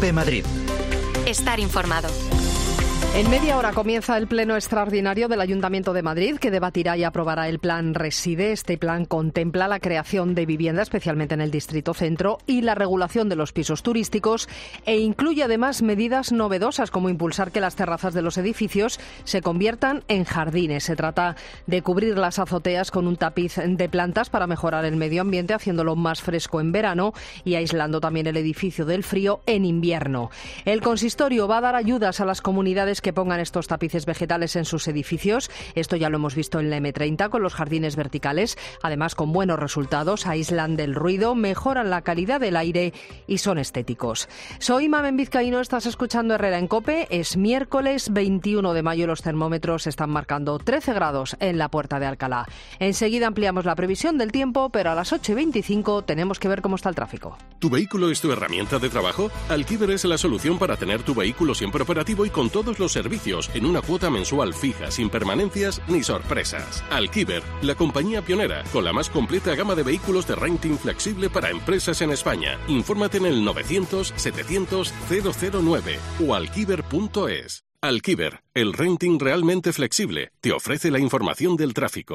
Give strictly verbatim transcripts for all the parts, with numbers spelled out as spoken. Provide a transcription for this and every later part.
COPE Madrid. Estar informado. En media hora comienza el pleno extraordinario del Ayuntamiento de Madrid, que debatirá y aprobará el plan Reside. Este plan contempla la creación de vivienda, especialmente en el Distrito Centro, y la regulación de los pisos turísticos, e incluye además medidas novedosas como impulsar que las terrazas de los edificios se conviertan en jardines. Se trata de cubrir las azoteas con un tapiz de plantas para mejorar el medio ambiente, haciéndolo más fresco en verano y aislando también el edificio del frío en invierno. El consistorio va a dar ayudas a las comunidades que pongan estos tapices vegetales en sus edificios. Esto ya lo hemos visto en la eme treinta con los jardines verticales. Además, con buenos resultados, aíslan del ruido, mejoran la calidad del aire y son estéticos. Soy Mamen Vizcaíno, estás escuchando Herrera en COPE. Es miércoles veintiuno de mayo, los termómetros están marcando trece grados en la Puerta de Alcalá. Enseguida ampliamos la previsión del tiempo, pero a las ocho y veinticinco tenemos que ver cómo está el tráfico. ¿Tu vehículo es tu herramienta de trabajo? Alquiver es la solución para tener tu vehículo siempre operativo y con todos los servicios en una cuota mensual fija, sin permanencias ni sorpresas. Alquiver, la compañía pionera con la más completa gama de vehículos de renting flexible para empresas en España. Infórmate en el novecientos setecientos cero cero nueve o alquiver punto es. Alquiver, el renting realmente flexible, te ofrece la información del tráfico.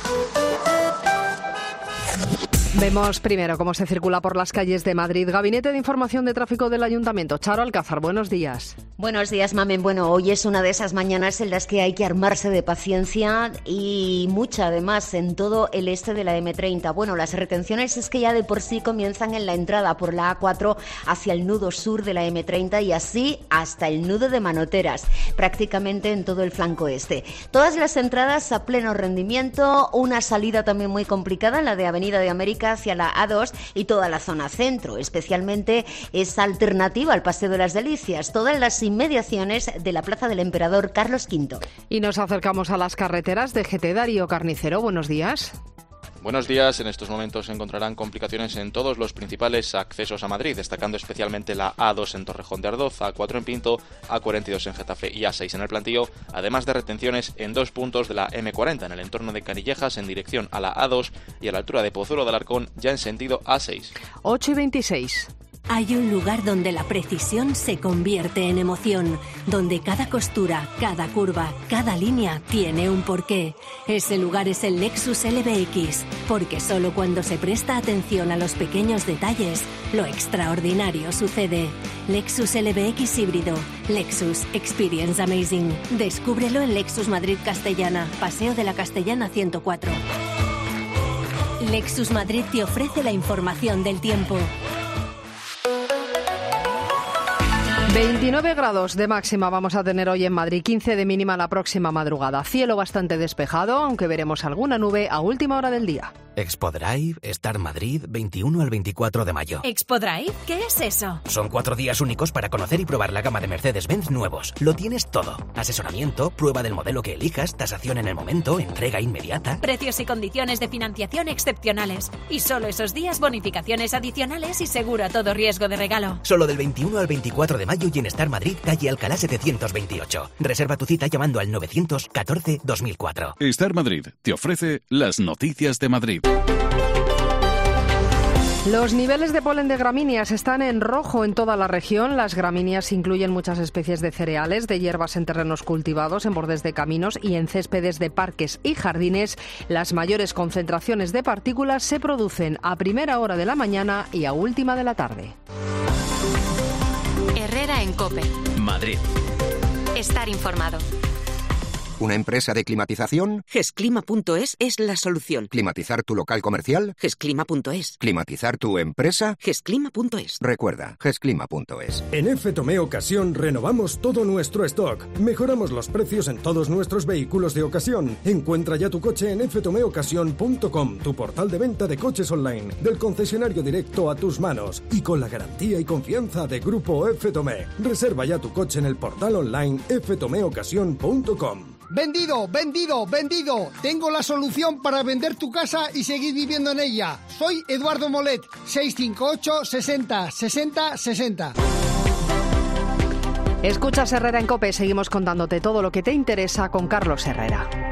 Vemos primero cómo se circula por las calles de Madrid. Gabinete de Información de Tráfico del Ayuntamiento. Charo Alcázar, buenos días. Buenos días, Mamen. Bueno, hoy es una de esas mañanas en las que hay que armarse de paciencia y mucha, además, en todo el este de la eme treinta. Bueno, las retenciones es que ya de por sí comienzan en la entrada por la a cuatro hacia el nudo sur de la eme treinta y así hasta el nudo de Manoteras, prácticamente en todo el flanco este. Todas las entradas a pleno rendimiento, una salida también muy complicada, la de Avenida de América hacia la a dos y toda la zona centro, especialmente esa alternativa al Paseo de las Delicias, todas las inmediaciones de la Plaza del Emperador Carlos quinto. Y nos acercamos a las carreteras de G T. Darío Carnicero, buenos días. Buenos días. En estos momentos se encontrarán complicaciones en todos los principales accesos a Madrid, destacando especialmente la a dos en Torrejón de Ardoz, a cuatro en Pinto, a cuarenta y dos en Getafe y a seis en el Plantío, además de retenciones en dos puntos de la eme cuarenta, en el entorno de Canillejas en dirección a la a dos y a la altura de Pozuelo de Alarcón ya en sentido a seis. ocho y veintiséis. Hay un lugar donde la precisión se convierte en emoción, donde cada costura, cada curva, cada línea tiene un porqué. Ese lugar es el Lexus ele ve equis, porque solo cuando se presta atención a los pequeños detalles, lo extraordinario sucede. Lexus ele ve equis híbrido. Lexus Experience Amazing. Descúbrelo en Lexus Madrid Castellana, Paseo de la Castellana ciento cuatro. Lexus Madrid te ofrece la información del tiempo. veintinueve grados de máxima vamos a tener hoy en Madrid, quince de mínima la próxima madrugada. Cielo bastante despejado, aunque veremos alguna nube a última hora del día. Expo Drive, Star Madrid, veintiuno al veinticuatro de mayo. ¿Expo Drive? ¿Qué es eso? Son cuatro días únicos para conocer y probar la gama de Mercedes-Benz nuevos. Lo tienes todo. Asesoramiento, prueba del modelo que elijas, tasación en el momento, entrega inmediata. Precios y condiciones de financiación excepcionales. Y solo esos días bonificaciones adicionales y seguro a todo riesgo de regalo. Solo del veintiuno al veinticuatro de mayo y en Star Madrid, calle Alcalá setecientos veintiocho. Reserva tu cita llamando al novecientos catorce dos mil cuatro. Star Madrid te ofrece las noticias de Madrid. Los niveles de polen de gramíneas están en rojo en toda la región. Las gramíneas incluyen muchas especies de cereales, de hierbas en terrenos cultivados, en bordes de caminos y en céspedes de parques y jardines. Las mayores concentraciones de partículas se producen a primera hora de la mañana y a última de la tarde. Herrera en COPE. Madrid. Estar informado. ¿Una empresa de climatización? Gesclima punto es es la solución. ¿Climatizar tu local comercial? Gesclima punto es. ¿Climatizar tu empresa? Gesclima punto es. Recuerda, gesclima punto es. En F Tomé Ocasión renovamos todo nuestro stock. Mejoramos los precios en todos nuestros vehículos de ocasión. Encuentra ya tu coche en f tomé ocasión punto com, tu portal de venta de coches online, del concesionario directo a tus manos y con la garantía y confianza de Grupo F Tomé. Reserva ya tu coche en el portal online f tomé ocasión punto com. Vendido, vendido, vendido. Tengo la solución para vender tu casa y seguir viviendo en ella. Soy Eduardo Molet, seis cinco ocho, sesenta, sesenta, sesenta. Escuchas Herrera en COPE, seguimos contándote todo lo que te interesa con Carlos Herrera.